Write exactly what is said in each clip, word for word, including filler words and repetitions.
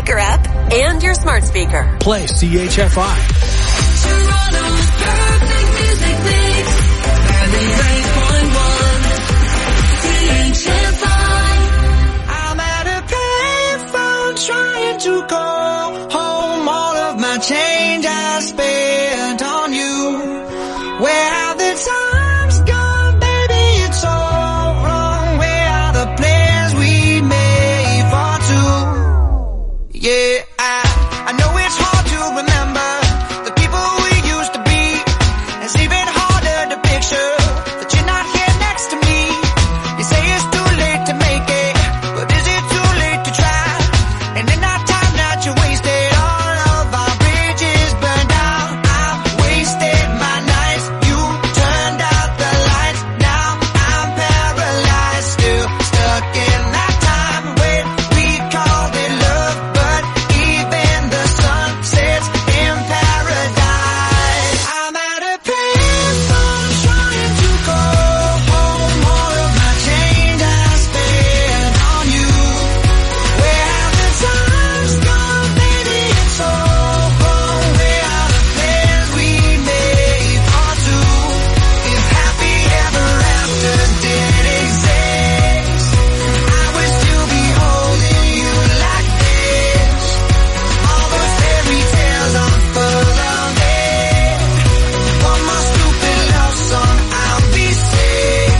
Speaker app and your smart speaker. Play C H F I. Toronto's perfect music mix. ninety-eight point one C H F I. I'm at a payphone trying to call home all of my change I spent on you. Where have the times gone, baby? It's all wrong. Where are the plans we made for two? Yeah, I, I know it's hard to remember the people we used to be. It's even harder to picture that you're not here next to me. You say it's too late to make it, but is it too late to try? And in that time that you wasted, all of our bridges burned out. I've wasted my nights, you turned out the lights. Now I'm paralyzed, still stuck in that time when we called it love. But even the sun sets in paradise. I'm at a payphone trying to call home all of my change I spent on you. Where have the times gone, baby? It's all wrong. Where are the plans we made for two? If happy ever after did exist, I would still be holding you like this. All those fairy tales unfurled it. One more stupid love song, I'll be sick.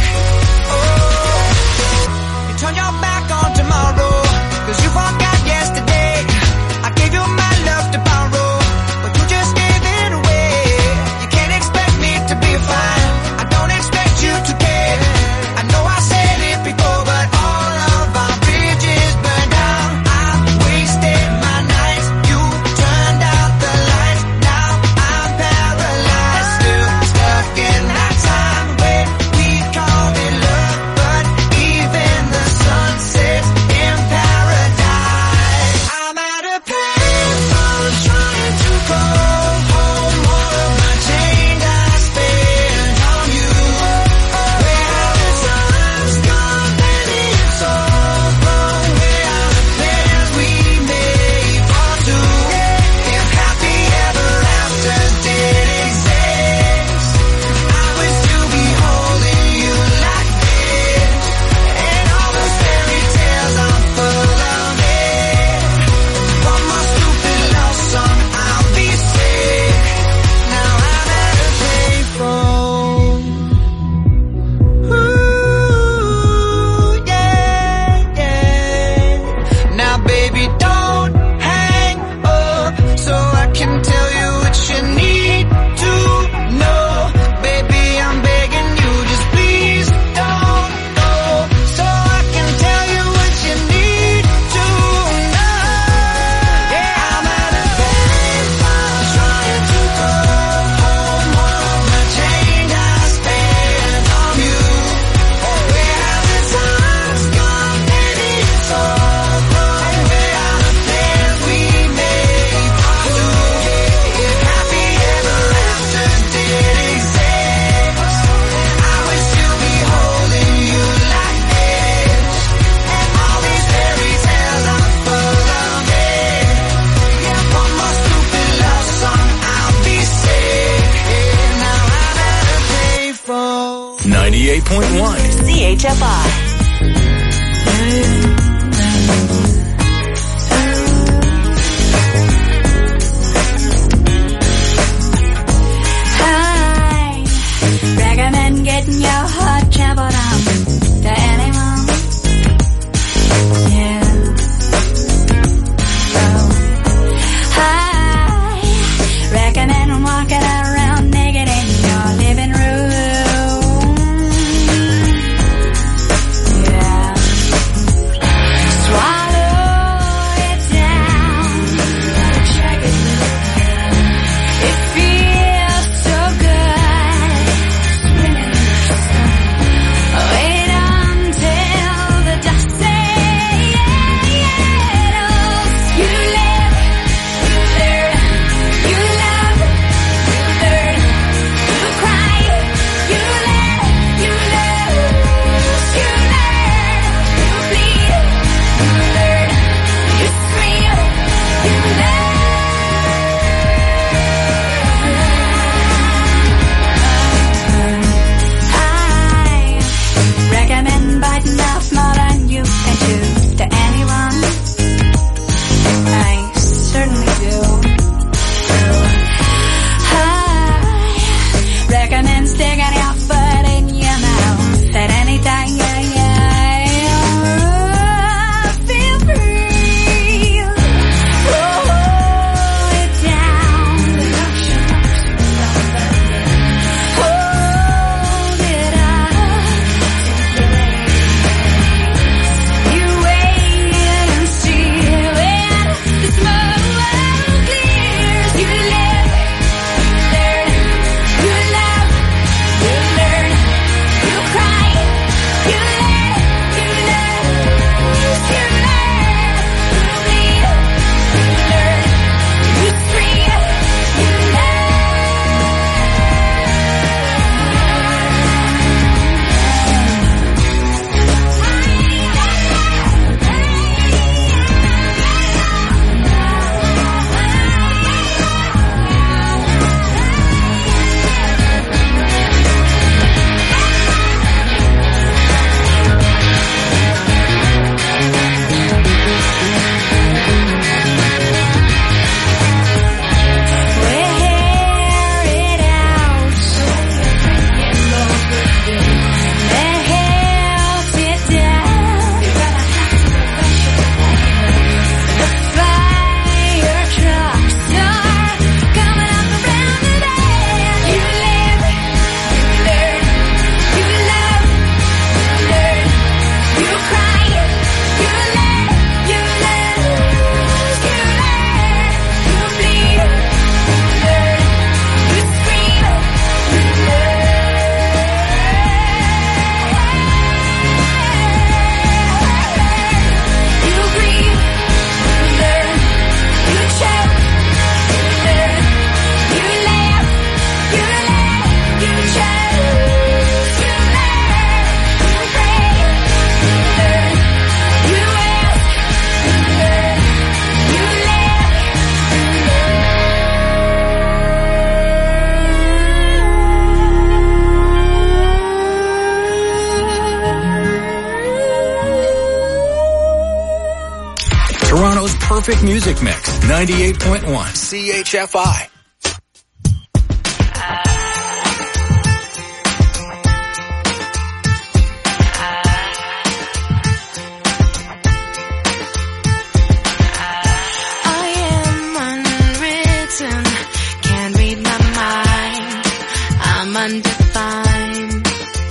Oh, you turn your back on tomorrow, cause you forgot yesterday. I gave you my love to borrow, but you just gave it away. You can't expect me to be fine, I don't expect you to care. I know I said it before, but all of our bridges burned down. I wasted my nights, you turned out the lights. Now I'm paralyzed, still stuck in that time when we called it love. But even the sun sets in paradise. I'm at a payphone trying to call home all of my change I spent on you. Where have the times gone, baby? It's all wrong. Where are the plans we made for two? If happy ever after did exist, I would still be holding you like this. And all those fairy tales unfurled it. One more stupid love song, I'll be sick. Now I'm at a payphone. Ooh, yeah, yeah. Now baby, don't hang up so I can tell you what you need to know. Baby, I'm begging you, just please don't go, so I can tell you what you need to know. Yeah, I'm at a payphone trying to call home all of my change I spent on you. Where have the times gone, baby? It's all wrong. Where are the plans we made for two? If happy ever after did exist, I would still be holding you like this. And all these fairy tales unfurled it. Yeah, one more stupid love song, I'll be sick. Now I'm at a payphone. ninety-eight point one. C H F I. Hi, recommend getting your heart trampled on to anyone. Yeah. Oh. Hi, recommend walking around naked in your living room. Classic Music Mix, ninety-eight point one C H F I. Undefined.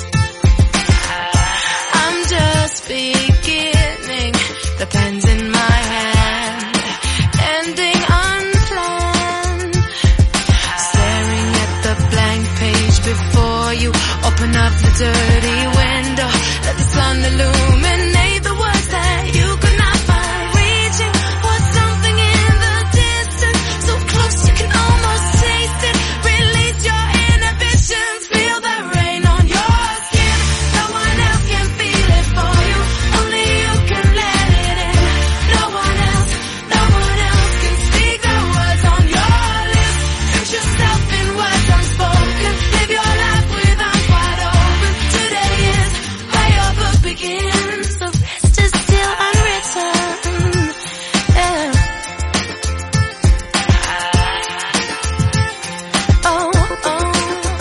I'm just beginning, the pen's in my hand, ending unplanned. Staring at the blank page before you, open up the dirty window, let the sun illuminate the words that you could not find. Reaching for something in the distance, so close you can almost taste it. Release your inhibitions. Feel the rain on your skin. No one else can feel it for you. Only you can let it in. No one else, no one else can speak the words on your lips. Put yourself in words unspoken. Live your life with arms wide open. Today is where your book begins. The rest is still unwritten. Yeah. Oh, oh.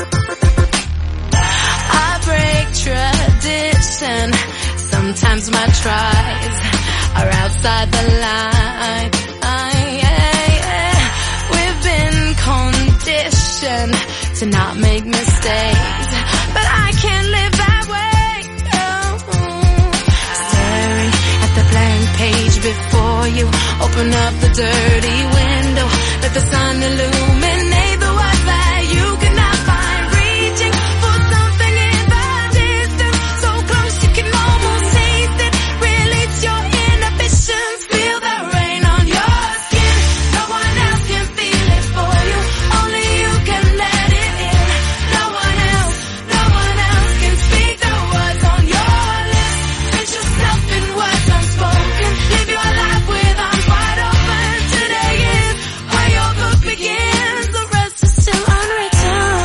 I break tradition. Sometimes my tries are outside the line. I, yeah, yeah. We've been conditioned to not make mistakes, but I can't live that way. Oh. Staring at the blank page before you, open up the dirty window, let the sun illuminate the words that you cannot find. Reaching for something in the distance, so close you can almost taste it. Release your inhibitions, feel the rain on your skin. No one else can feel it for you, only you can let it in. No one else, no one else can speak the words on your lips. Put yourself in words unspoken. Live your life with arms wide open. Today is where your book begins. The rest is still unwritten.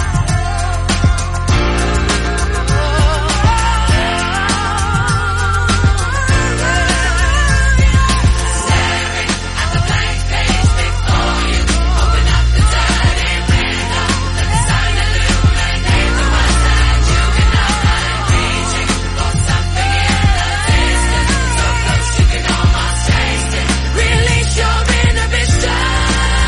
Staring at the blank page before you, open up the dirty window, let the sun illuminate the words that you cannot find. Reaching for something in the distance, so close you can almost taste it. Release your inhibitions.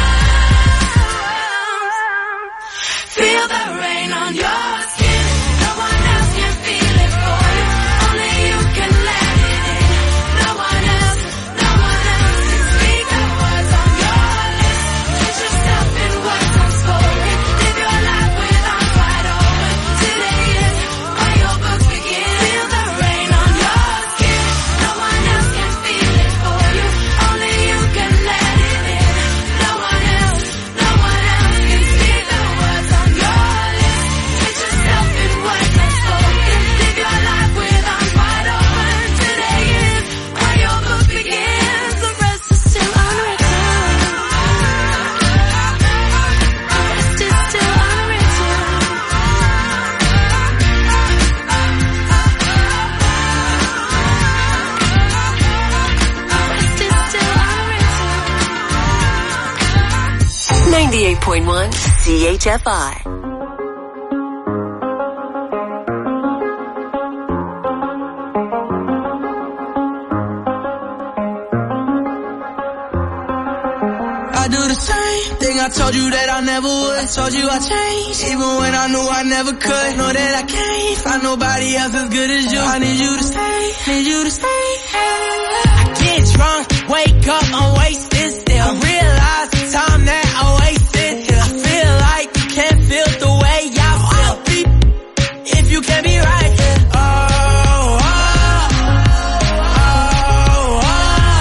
Feel the rain on your skin. No one else can feel it for you, only you can let it in. No one else, no one else can speak the words on your lips. Put yourself in words unspoken. Live your life with arms wide open. Today is where your book begins. Feel the rain on your skin. No one else can feel it for you, only you can let it in. No one else, no one else can speak the words on your lips. Put yourself in words unspoken. Live your life with arms wide open. Today is where your book begins. The rest is still unwritten. The rest is still unwritten. The rest is still unwritten. ninety-eight point one C H F I. I do the same thing I told you that I never would. I told you I changed, even when I knew I never could. Know that I can't find nobody else as good as you. I need you to stay, need you to stay. I get drunk, wake up, I'm wasted still. I realize the time that I wasted here. I feel like you can't feel the way I feel. Beep, if you can be right here. Oh, oh, oh, oh,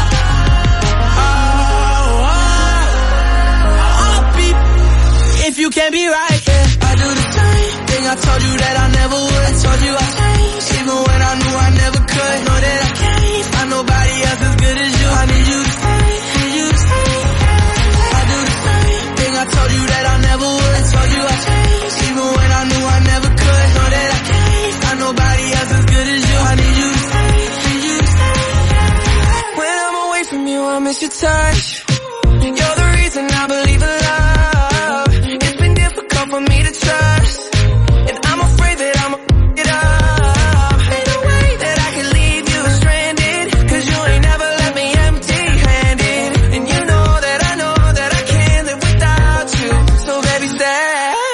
oh, oh, oh, beep, if you can be right here. I do the same thing I told you that I never would. I told you I changed, even when I knew I never could. Know that I can't find nobody else as good as you. I need you to stay, need you to stay. You're the reason I believe in love. It's been difficult for me to trust, and I'm afraid that I'm gonna f*** it up. Ain't no way that I can leave you stranded, cause you ain't never left me empty-handed. And you know that I know that I can't live without you. So baby, stay.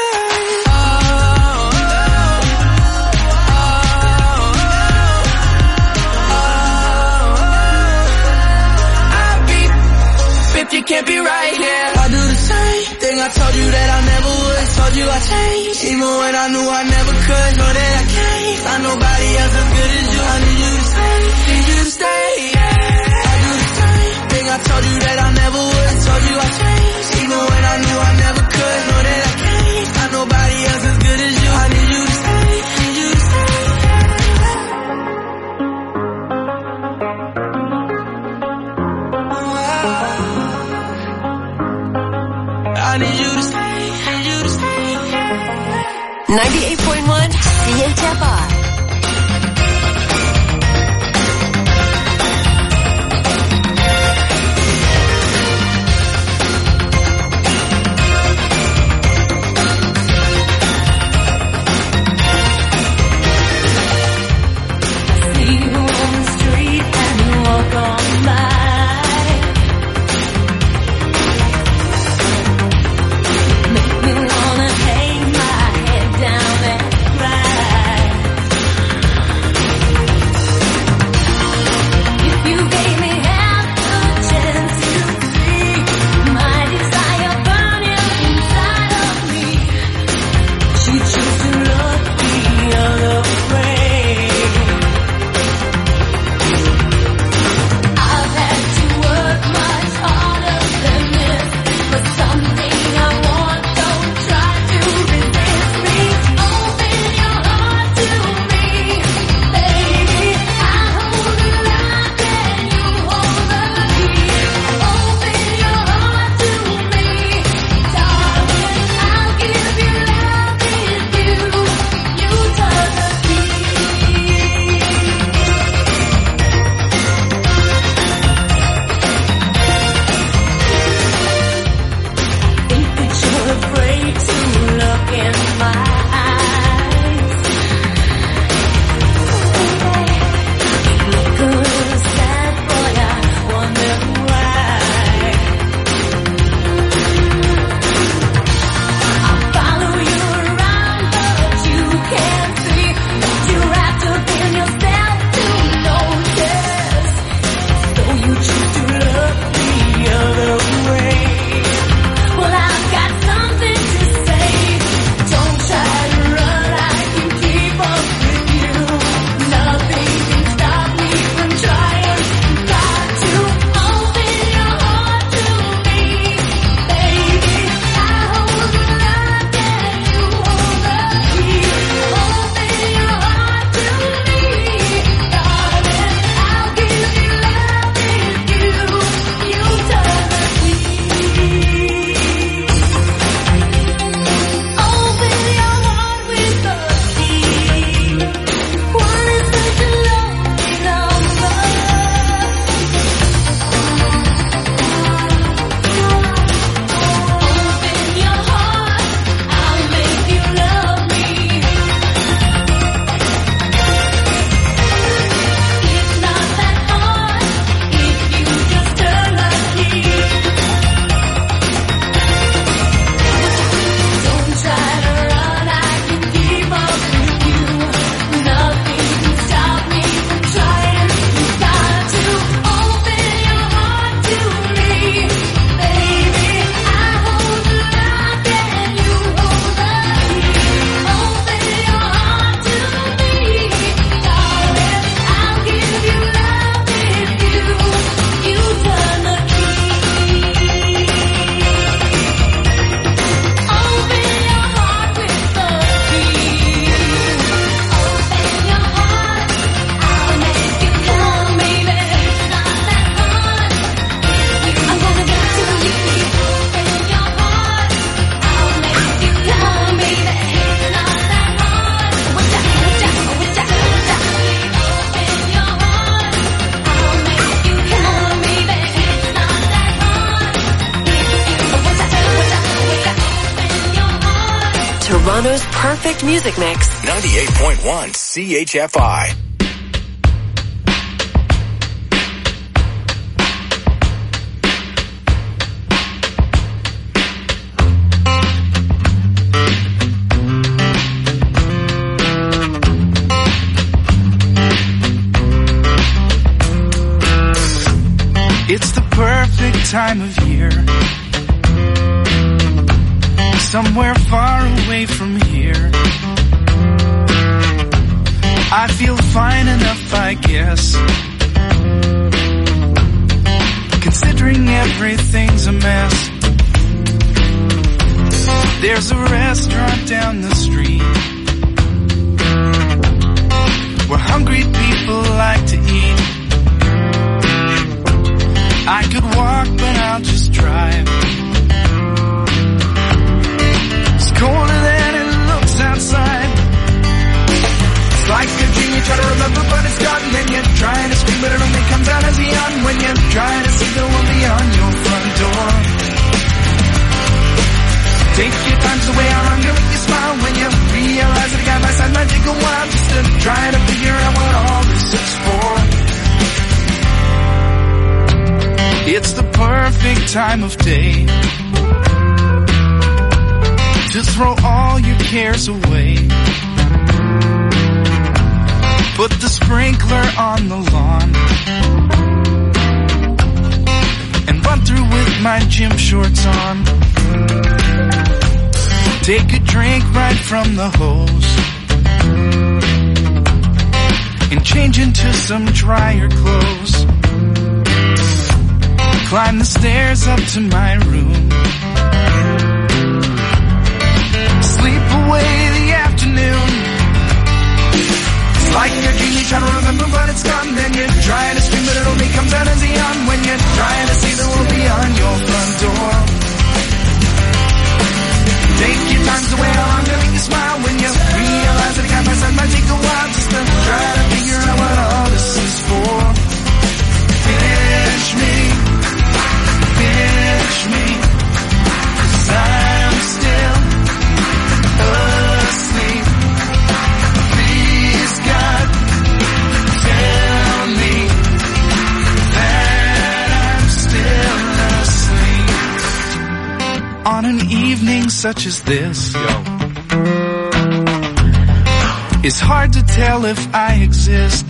You can't be right here. I do the same thing I told you that I never would. Told you I changed, even when I knew I never could. Know that I can't find nobody else as good as you. I need you to stay, need you to stay. I do the same thing I told you that I never would. Told you I changed, even when I knew I never could. Know that I can't find nobody else as good as you. I need you to stay, need you to stay. I need you to stay, need you to stay. ninety-eight point one C H F I. Make me wanna hang my head down and cry. Toronto's perfect music mix. ninety-eight point one C H F I. It's the perfect time of year, somewhere far away from here. I feel fine enough, I guess, considering everything's a mess. There's a restaurant down the street where hungry people like to eat. I could walk, but I'll just drive. It's colder than it looks outside. It's like a dream you try to remember, but it's gone. Then you're trying to scream, but it only comes out as a yawn when you're trying to see the one beyond your front door. Take your time to weigh how long you make you smile when you realize that a guy by side might take a while just to try to figure out what all this is for. It's the perfect time of day to throw all your cares away. Put the sprinkler on the lawn and run through with my gym shorts on. Take a drink right from the hose and change into some drier clothes. Climb the stairs up to my room. Sleep away the afternoon. It's like you're dreaming, trying to remember, but it's gone. Then you're trying to scream, but it only comes out as a yawn when you're trying to see the world beyond your front door. Take your time to weigh how long to make you smile when you realize that a guy by side might take a while just to try to figure out what all this is for. Finish me. Finish me, 'cause I'm still asleep. Please God, tell me that I'm still asleep. On an evening such as this, yo, it's hard to tell if I exist.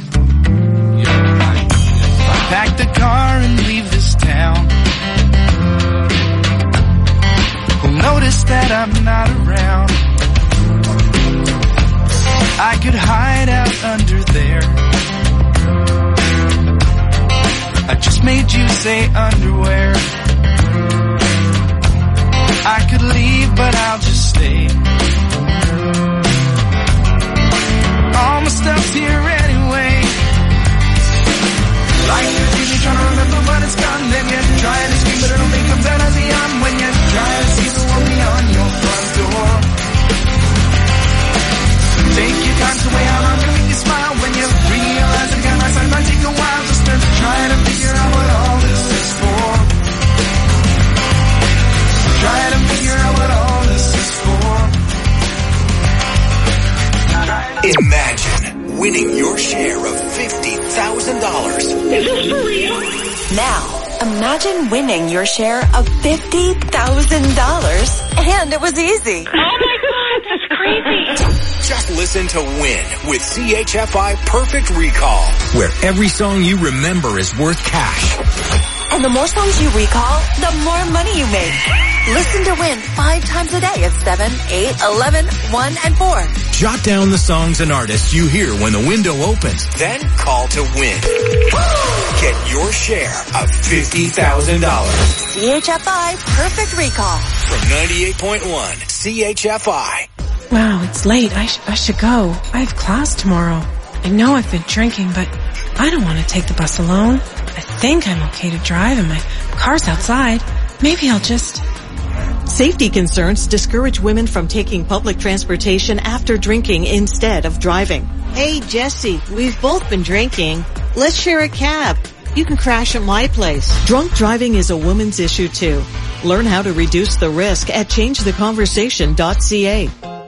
Pack the car and leave this town. Notice that I'm not around. I could hide out under there. I just made you say underwear. I could leave, but I'll just stay. All my stuff's here anyway. Like you're really trying to remember, but it's gone. Then you're trying to scream, but it only comes out as a yawn when you're trying to see the world beyond your front door. Take your time to weigh how long to make you smile when you realize that a guy by side might take a while just to try to figure out what all this is for. Try to figure out what all this is for. Imagine winning your share of fifty thousand dollars. Is this for real? Now, imagine winning your share of fifty thousand dollars. And it was easy. Oh my God, that's crazy. Just listen to Win with C H F I Perfect Recall, where every song you remember is worth cash. And the more songs you recall, the more money you make. Listen to Win five times a day at seven, eight, eleven, one, and four. Jot down the songs and artists you hear when the window opens. Then call to Win. Get your share of fifty thousand dollars. C H F I Perfect Recall. From ninety-eight point one C H F I. Wow, it's late. I, sh- I should go. I have class tomorrow. I know I've been drinking, but I don't want to take the bus alone. I think I'm okay to drive and my car's outside. Maybe I'll just... Safety concerns discourage women from taking public transportation after drinking instead of driving. Hey, Jesse, we've both been drinking. Let's share a cab. You can crash at my place. Drunk driving is a woman's issue too. Learn how to reduce the risk at change the conversation dot c a.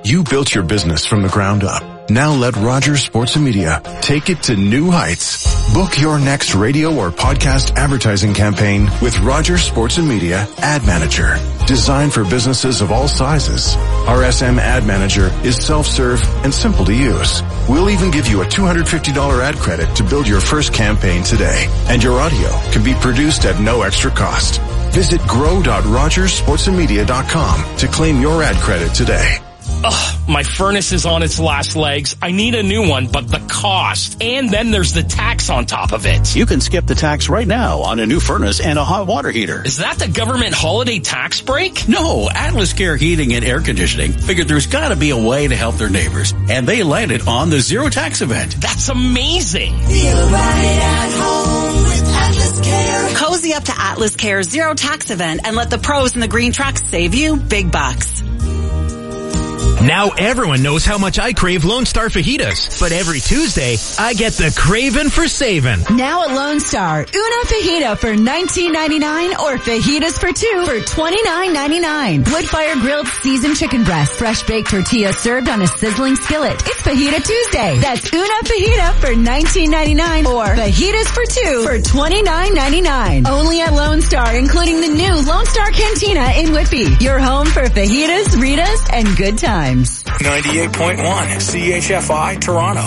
You built your business from the ground up. Now let Rogers Sports and Media take it to new heights. Book your next radio or podcast advertising campaign with Rogers Sports and Media Ad Manager. Designed for businesses of all sizes. Our S M Ad Manager is self-serve and simple to use. We'll even give you a two hundred fifty dollars ad credit to build your first campaign today. And your audio can be produced at no extra cost. Visit grow dot rogers sports and media dot com to claim your ad credit today. Ugh, my furnace is on its last legs. I need a new one, but the cost. And then there's the tax on top of it. You can skip the tax right now on a new furnace and a hot water heater. Is that the government holiday tax break? No, Atlas Care Heating and Air Conditioning figured there's gotta be a way to help their neighbors. And they landed on the Zero Tax event. That's amazing. Feel right at home with Atlas Care. Cozy up to Atlas Care's Zero Tax event and let the pros in the green trucks save you big bucks. Now everyone knows how much I crave Lone Star fajitas, but every Tuesday, I get the craving for saving. Now at Lone Star, una fajita for nineteen ninety-nine or fajitas for two for twenty-nine ninety-nine. Wood-fire grilled seasoned chicken breast, fresh baked tortilla served on a sizzling skillet. It's Fajita Tuesday. That's una fajita for nineteen ninety-nine or fajitas for two for twenty-nine ninety-nine. Only at Lone Star, including the new Lone Star Cantina in Whitby. Your home for fajitas, Ritas, and good times. ninety-eight point one C H F I Toronto.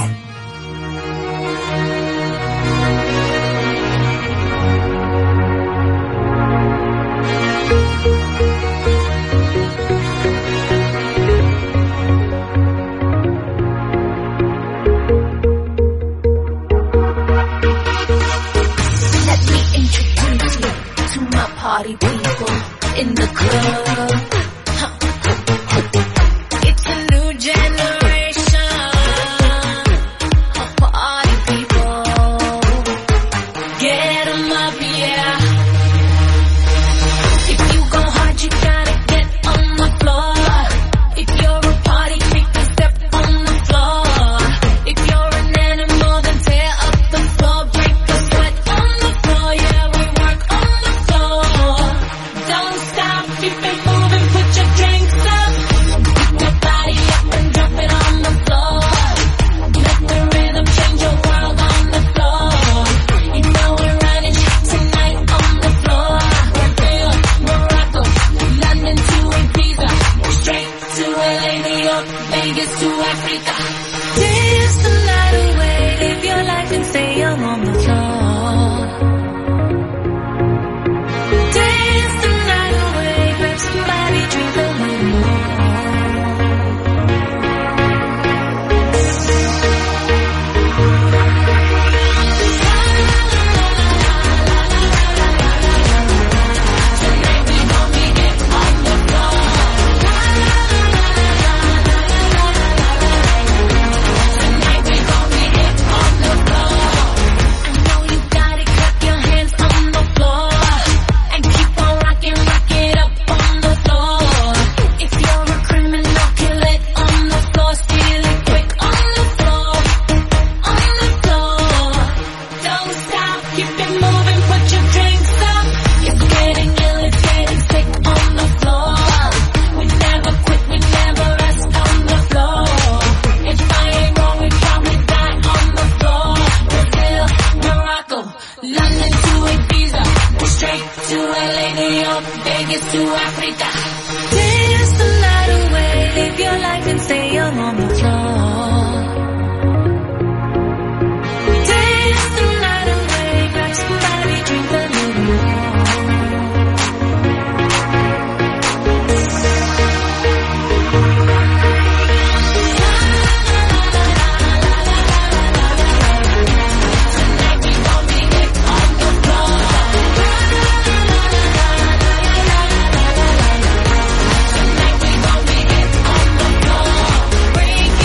Let me introduce you to my party people in the club. Bring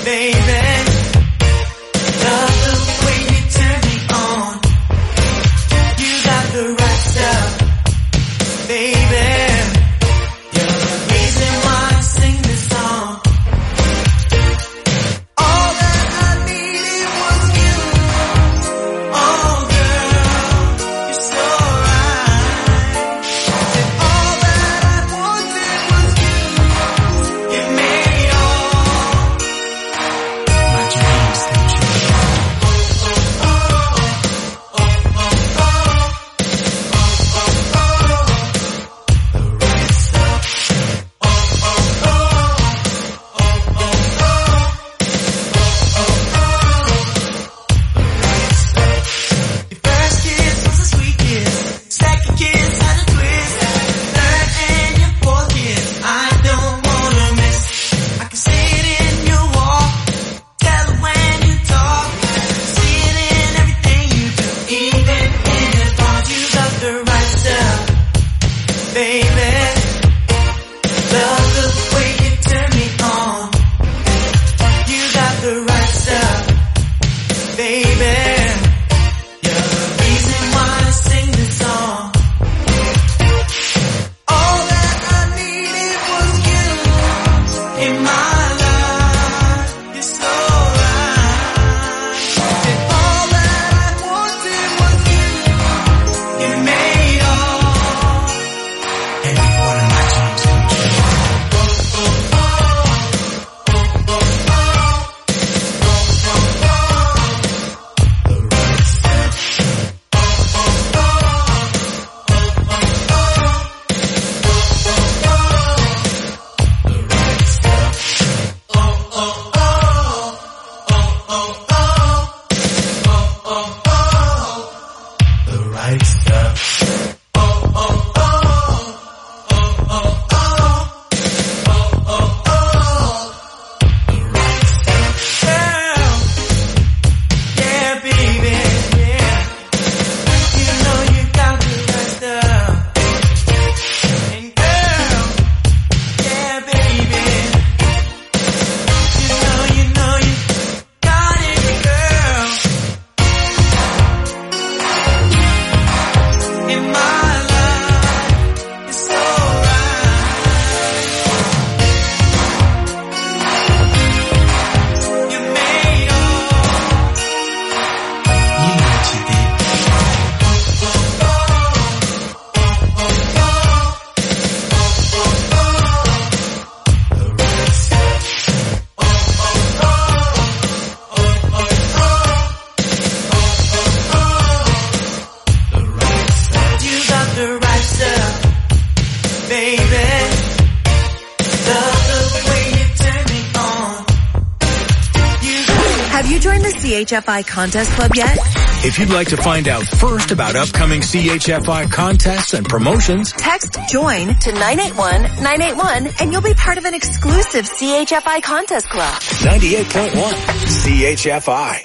C H F I Contest Club yet? If you'd like to find out first about upcoming C H F I contests and promotions, text JOIN to nine eight one nine eight one and you'll be part of an exclusive C H F I Contest Club. ninety-eight point one C H F I.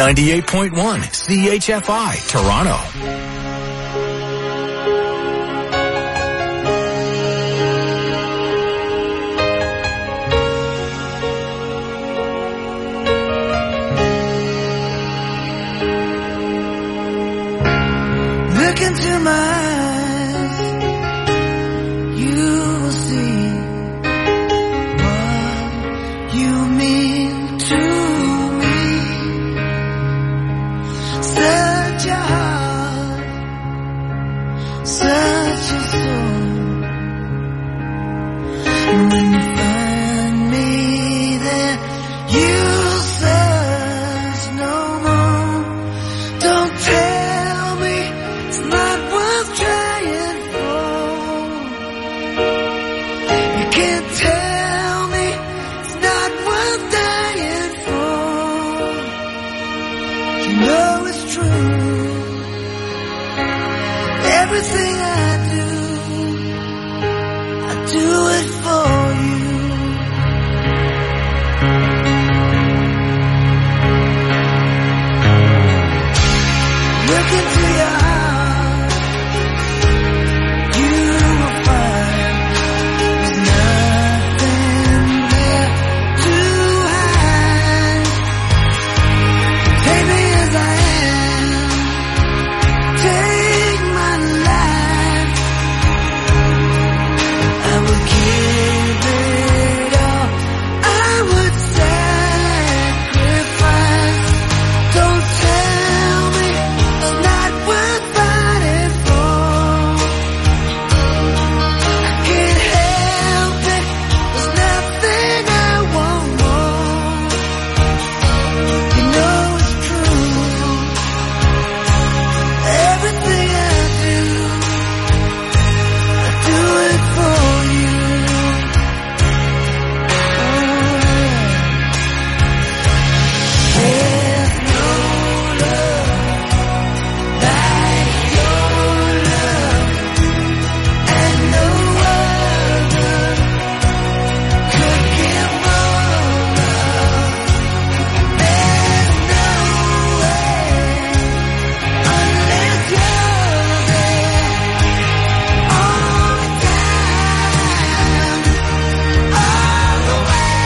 ninety-eight point one C H F I, Toronto. Look into my eyes, you will see what you mean to me. Such a heart, such a soul. And when you find me there, you'll search no more. Don't tell me it's not worth trying for. You can't tell me it's not worth dying for. You know it's true. Everything I do, I do it for you. Look into your heart, you will find there's nothing there to hide. Take me as I am, take my life. I will give it all, I would sacrifice. Don't tell me it's not worth fighting for. I can't help it, there's nothing I want more. You know it's true. Everything I do, I do it for you. There's no love like your love, and no other could give more love. There's no way unless you're there all the time, all the way.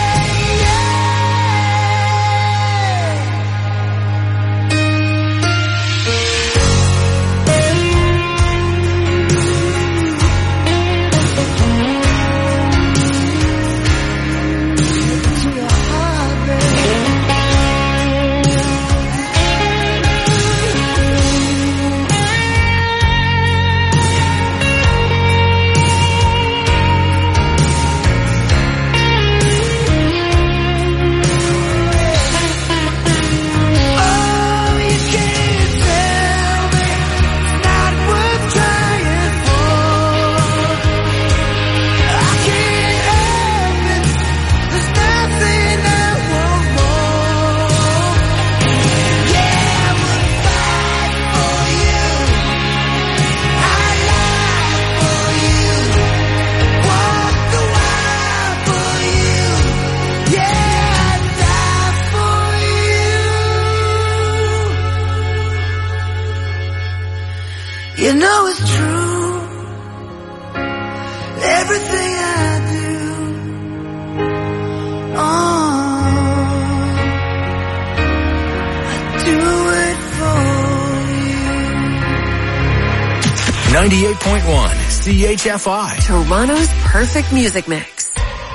To your heart, baby. Oh, you can't tell me it's not worth trying for. I can't help it, there's nothing I want more. Yeah, I would fight for you, I lie for you, walk the wild for you. Yeah, I'd die for you. You know it's true. Everything I do, oh, I do it for you. ninety-eight point one C H F I. Toronto's perfect music mix.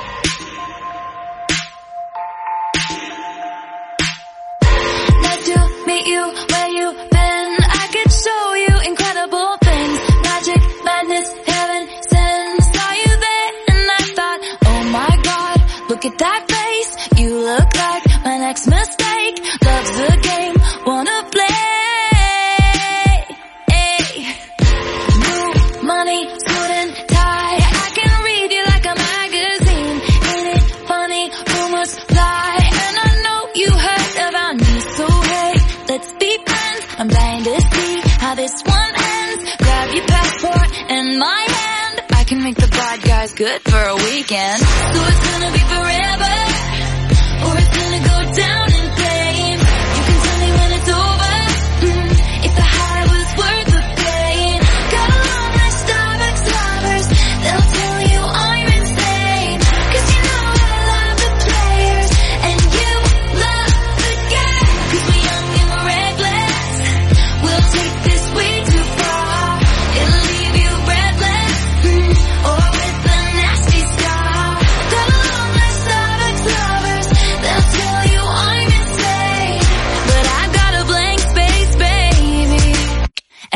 Glad to meet you where you've been. I could show you incredible things. Magic, madness, heaven sent. Saw you there and I thought, oh my God, look at that face. You look like my next mistake. Love's the game, wanna play. New money, suit and tie. I can read you like a magazine. Ain't it funny? Rumors fly, and I know you heard about me. So hey, let's be friends. I'm dying to see how this one ends. Grab your passport and my hand. I can make the bad guys good for a weekend. So it's gonna be forever, or it's gonna go down in flames. You can tell me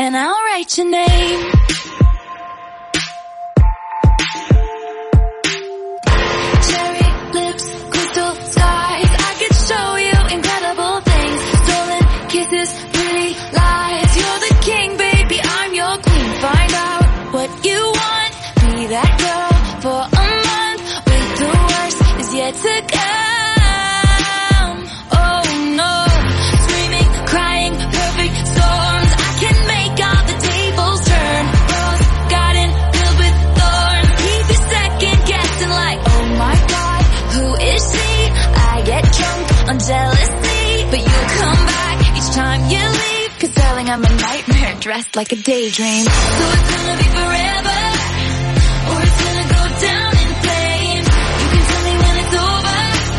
and I'll write your name. Cherry lips, crystal skies, I could show you incredible things. Stolen kisses, pretty lies. You're the king, baby, I'm your queen. Find out what you want, be that girl for a month. Wait, the worst is yet to come. Oh no, screaming, crying, perfect storms. I can make all the tables turn. Rose garden filled with thorns. Keep you second guessing like, oh my god, who is she? I get drunk on jealousy, but you come back each time you leave. Cause darling, I'm a nightmare dressed like a daydream. So it's gonna be forever, or it's gonna go down in flames. You can tell me when it's over,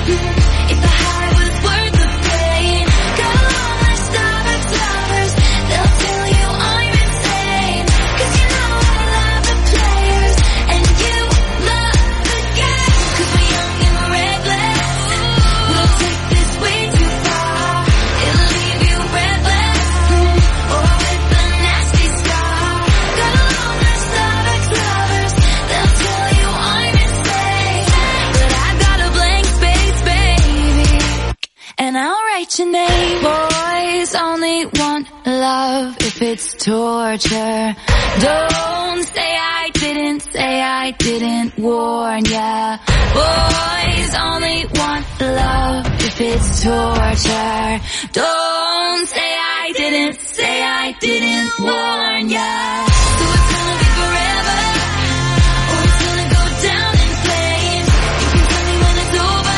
if the high was worth the pain. Got a long list of ex-lovers, they'll tell you I'm insane. Cause you know I love the players, and you love the game. Cause we're young and reckless, we'll take this way too far. It'll leave you breathless, or with a nasty scar. Got a long list of ex-lovers, they'll tell you I'm insane. But I've got a blank space, baby, and I'll write your name. Boys only want love if it's torture. Don't say I didn't, say I didn't warn ya. Boys only want love if it's torture. Don't say I didn't, say I didn't warn ya. So it's gonna be forever, or it's gonna go down in flames. You can tell me when it's over,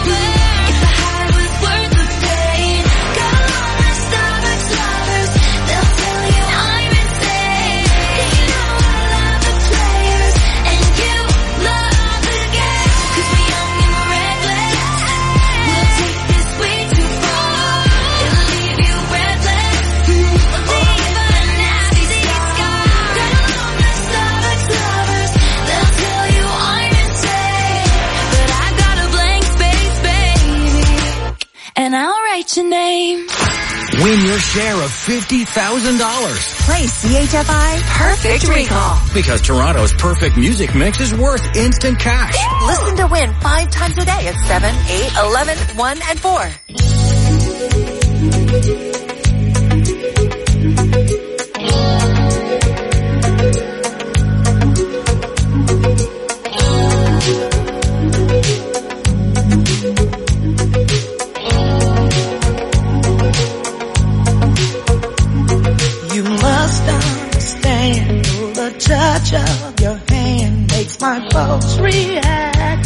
if the high was worth the pain. Got a long list of ex-lovers, they'll tell you I'm insane. Cause you know I love the players, and you love the game. Cause we're young and reckless, we'll take this way too far. It'll leave you breathless, or with a nasty scar. Got a long list of ex-lovers, they'll tell you I'm insane. But I got a blank space, baby, and I'll write your name. Win your share of fifty thousand dollars. Play C H F I Perfect Recall. Because Toronto's perfect music mix is worth instant cash. Listen to win five times a day at seven, eight, eleven, one, and four. You must understand, the touch of your hand makes my folks react.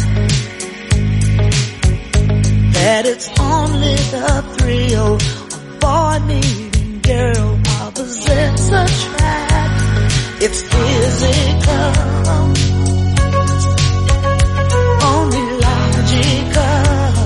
That it's only the thrill of boy meeting girl opposites attract. It's physical, only logical.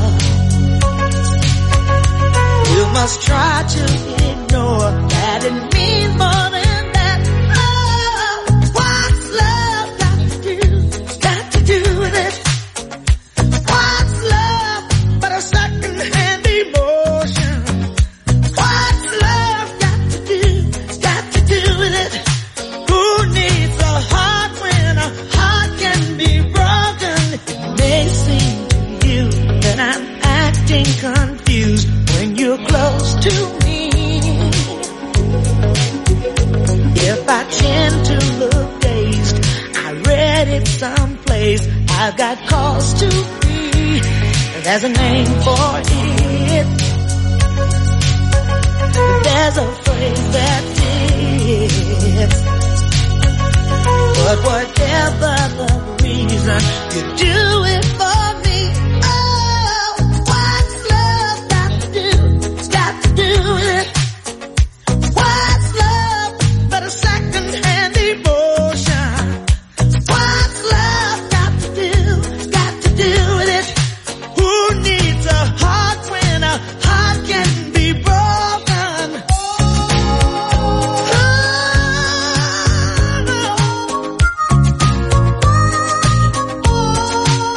You must try to ignore that it means more than that. Oh, what's love got to do? Got to do with it. What's love but a second-hand emotion? What's love got to do? Got to do with it. Who needs a heart when a heart can be broken? It may seem to you that I'm acting confused when you're close to me. If I tend to look dazed, I read it someplace. I've got cause to be. There's a name for it. There's a phrase that fits. But whatever the reason, you do it for me. Oh, what's love got to do? It's got to do with it. What's love but a second-hand emotion? What's love got to do? Got to do with it. Who needs a heart when a heart can be broken? Oh, no.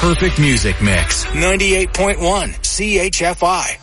perfect music mix. ninety-eight point one C H F I.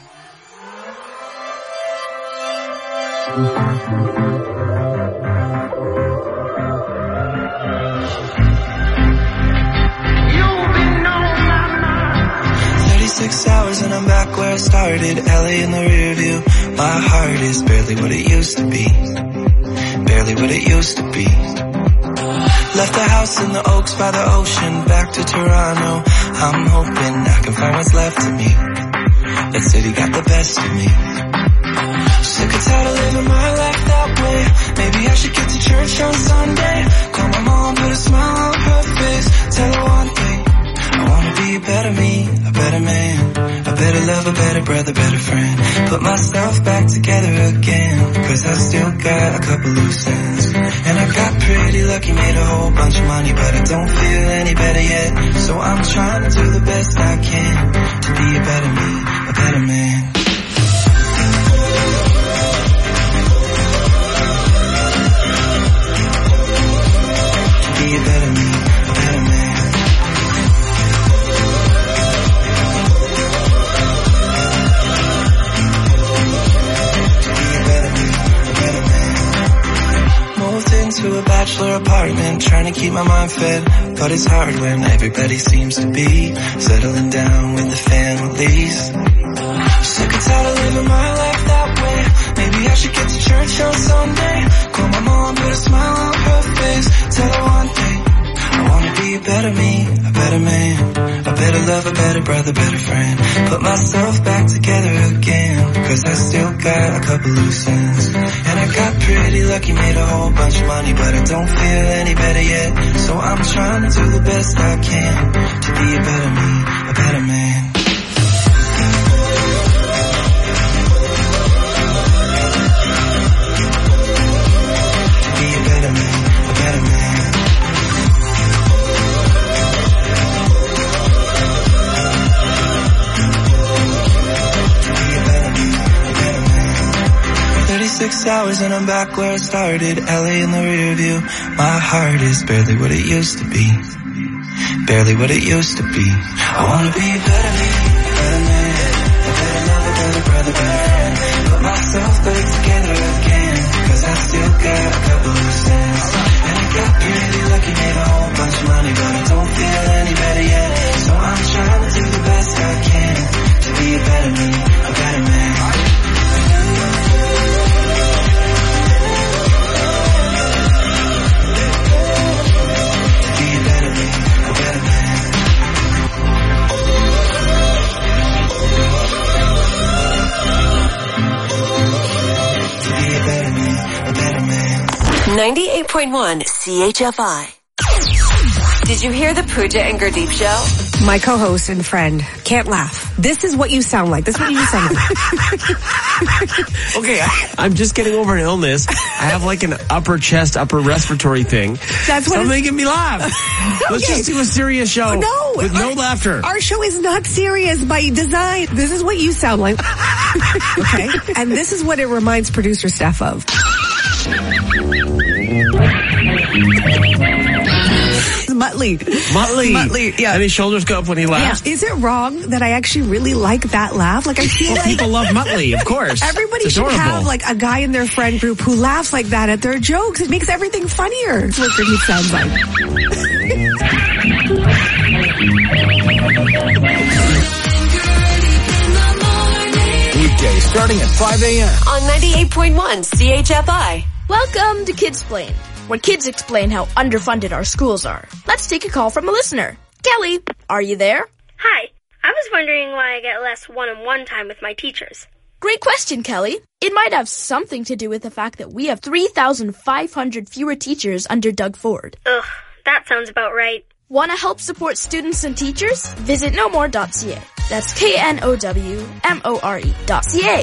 thirty-six hours and I'm back where I started. L A in the rear view. My heart is barely what it used to be. Barely what it used to be. Left the house in the Oaks by the ocean. Back to Toronto. I'm hoping I can find what's left of me. That city got the best of me. Sick and tired of living my life that way. Maybe I should get to church on Sunday. Call my mom, put a smile on her face. Tell her one thing. I wanna be a better me, a better man, a better lover, a better brother, better friend. Put myself back together again, cause I still got a couple loose ends. And I got pretty lucky, made a whole bunch of money, but I don't feel any better yet. So I'm trying to do the best I can, to be a better me, a better man. To be a better me, a better man. To a bachelor apartment, trying to keep my mind fed, but it's hard when everybody seems to be settling down with the families. Sick and tired of living my life that way. Maybe I should get to church on Sunday. Call my mom, put a smile on her face. Tell her one thing, I wanna be a better me, a better man, a better lover, a better brother, better friend. Put myself back together again, cause I still got a couple loose ends. And I got pretty lucky, made a whole bunch of money, but I don't feel any better yet. So I'm trying to do the best I can, to be a better me, a better man. To be a better me, a better man. thirty-six hours and I'm back where I started. L A in the rear view. My heart is barely what it used to be. Barely what it used to be. I wanna be a better me, a better man, a better lover, better brother, better friend. Put myself back together again, cause I still got a couple loose ends. And I got pretty lucky, made a whole bunch of money, but I don't feel any better yet. So I'm trying to do the best I can, to be a better me, a better man. ninety-eight point one C H F I. Did you hear the Pooja and Gurdeep show? My co-host and friend can't laugh. This is what you sound like. This is what you sound like. Okay, I, I'm just getting over an illness. I have like an upper chest, upper respiratory thing. That's what Stop making me laugh. Let's Okay. just do a serious show. No. With no our, laughter. Our show is not serious by design. This is what you sound like. Okay? And this is what it reminds producer Steph of. Muttley. Muttley. Muttley, yeah. And his shoulders go up when he laughs. Yeah. Is it wrong that I actually really like that laugh? Like I feel Well, like people love Muttley, of course. everybody It's should adorable. have like a guy in their friend group who laughs like that at their jokes. It makes everything funnier. That's what he sounds like. Weekdays starting at five a.m. On ninety-eight point one C H F I. Welcome to Kidsplain, where kids explain how underfunded our schools are. Let's take a call from a listener. Kelly, are you there? Hi. I was wondering why I get less one-on-one time with my teachers. Great question, Kelly. It might have something to do with the fact that we have three thousand five hundred fewer teachers under Doug Ford. Ugh, that sounds about right. Want to help support students and teachers? Visit no more dot c a. That's K N O W M O R E dot C A.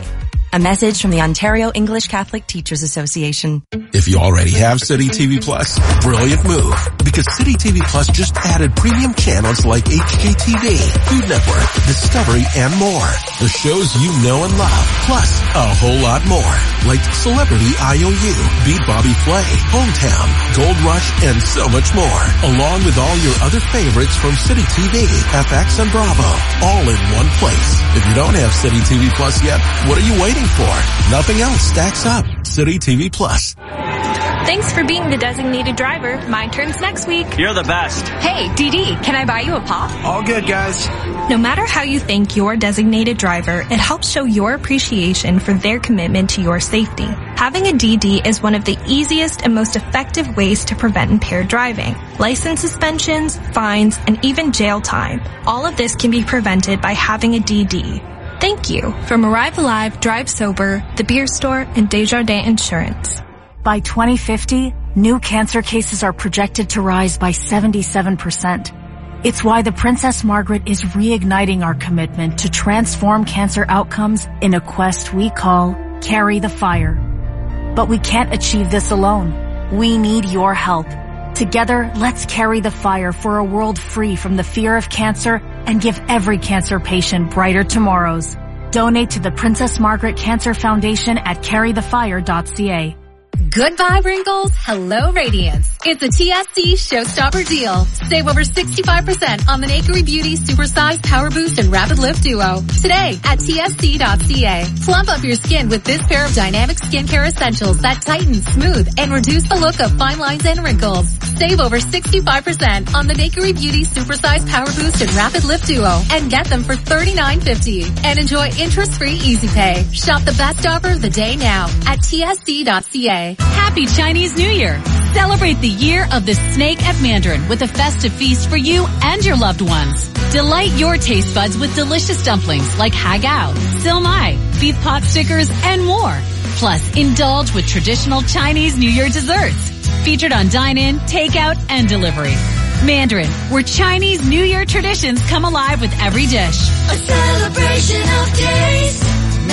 A message from the Ontario English Catholic Teachers Association. If you already have City T V Plus, brilliant move. Because City T V Plus just added premium channels like H G T V, Food Network, Discovery, and more. The shows you know and love. Plus, a whole lot more. Like Celebrity I O U, Beat Bobby Flay, Hometown, Gold Rush, and so much more. Along with all your other favorites from City T V, F X, and Bravo. All in one place. If you don't have City T V Plus yet, what are you waiting for? Nothing else stacks up. City T V Plus. Thanks for being the designated driver. My turn's next week. You're the best. Hey, Dee Dee, can I buy you a pop? All good, guys. No matter how you thank your designated driver, it helps show your appreciation for their commitment to your safety. Having a D D is one of the easiest and most effective ways to prevent impaired driving. License suspensions, fines, and even jail time. All of this can be prevented by having a D D. Thank you from Arrive Alive, Drive Sober, The Beer Store, and Desjardins Insurance. By twenty fifty, new cancer cases are projected to rise by seventy-seven percent. It's why the Princess Margaret is reigniting our commitment to transform cancer outcomes in a quest we call Carry the Fire. But we can't achieve this alone. We need your help. Together, let's carry the fire for a world free from the fear of cancer and give every cancer patient brighter tomorrows. Donate to the Princess Margaret Cancer Foundation at carry the fire dot c a. Goodbye wrinkles, hello radiance. It's a T S C showstopper deal. Save over sixty-five percent on the Nakery Beauty Supersize Power Boost and Rapid Lift Duo. Today at T S C dot c a. Plump up your skin with this pair of dynamic skincare essentials that tighten, smooth, and reduce the look of fine lines and wrinkles. Save over sixty-five percent on the Nakery Beauty Supersize Power Boost and Rapid Lift Duo and get them for thirty-nine fifty. And enjoy interest-free Easy Pay. Shop the best offer of the day now at T S C dot c a. Happy Chinese New Year! Celebrate the year of the snake at Mandarin with a festive feast for you and your loved ones. Delight your taste buds with delicious dumplings like hagao, silmai, beef pot stickers, and more. Plus, indulge with traditional Chinese New Year desserts. Featured on dine-in, takeout, and delivery. Mandarin, where Chinese New Year traditions come alive with every dish. A celebration of taste.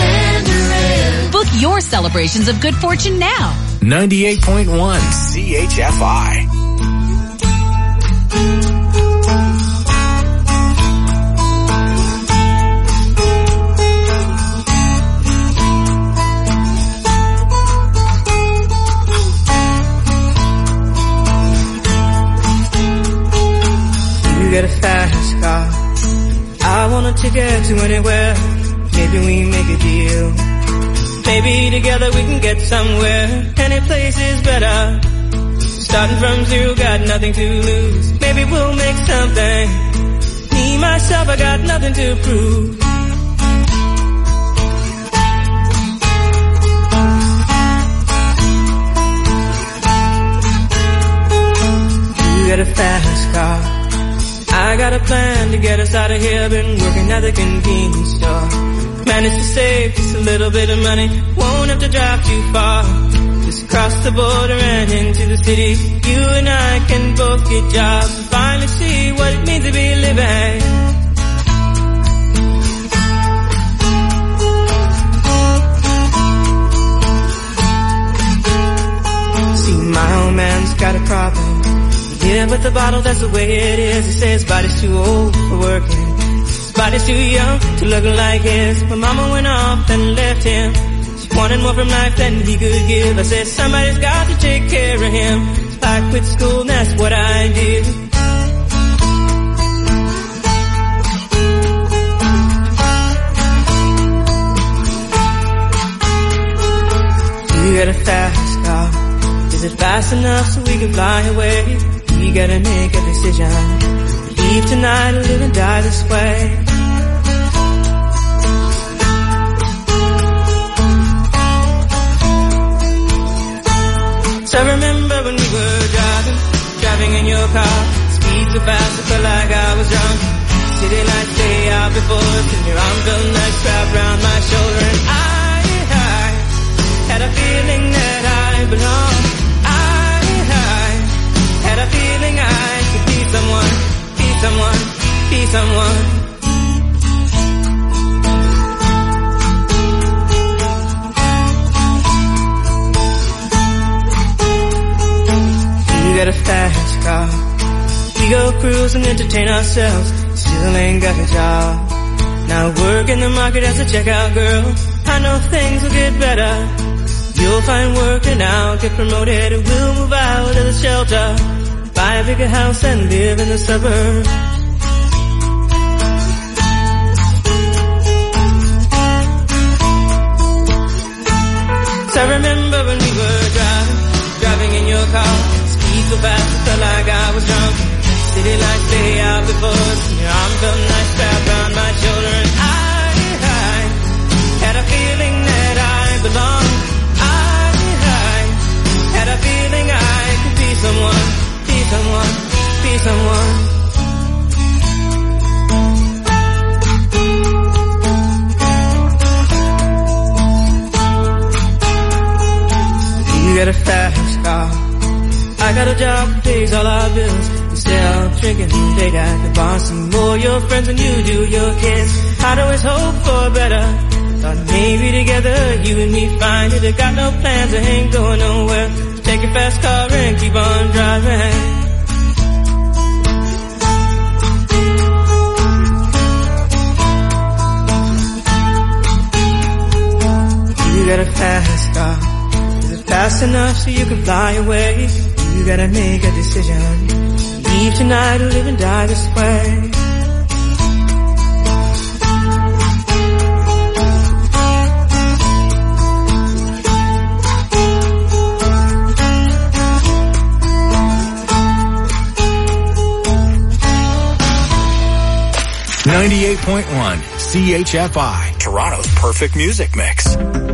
Mandarin. Book your celebrations of good fortune now. ninety-eight point one C H F I. You get a fast car. I want a ticket to anywhere. Maybe we make a deal. Maybe together we can get somewhere. Any place is better. Starting from zero, got nothing to lose. Maybe we'll make something. Me, myself, I got nothing to prove. You got a fast car. I got a plan to get us out of here. Been working at the convenience store. Managed to save just a little bit of money. Won't have to drive too far. Just cross the border and into the city. You and I can both get jobs and finally see what it means to be living. See, my old man's got a problem. Yeah, but the bottle, that's the way it is. He says his body's too old for working. His body's too young to look like his. My mama went off and left him. She wanted more from life than he could give. I said, somebody's got to take care of him. So I quit school and that's what I did. You got a fast car. Is it fast enough so we can fly away? We gotta make a decision. Leave tonight or live and die this way. So I remember when we were driving, driving in your car. Speed so fast I felt like I was drunk. City lights stay out before us and your arm felt nice wrapped around my shoulder. And I, I had a feeling that I belonged. Had a feeling I could be someone, be someone, be someone. got a fast car. We go cruise and entertain ourselves. Still ain't got a job. Now work in the market as a checkout girl. I know things will get better. You'll find work and I'll get promoted. We'll move out of the shelter, buy a bigger house and live in the suburbs. I remember when we were driving, driving in your car. Speed so fast, it felt like I was drunk. City lights lay out before us, and your arm felt nice wrapped around my shoulder. And I, I had a feeling that I belonged. I, I had a feeling I could be someone, be someone, be someone. You got a fast car. I got a job that pays all our bills. We sell drinking late at the bar. See more your friends than you do your kids. I'd always hope for better. Thought maybe together you and me find it. I got no plans, I ain't going nowhere. So take your fast car and keep on driving. You got a fast car. Fast enough so you can fly away. You gotta make a decision. Leave tonight or live and die this way. ninety-eight point one C H F I, Toronto's perfect music mix.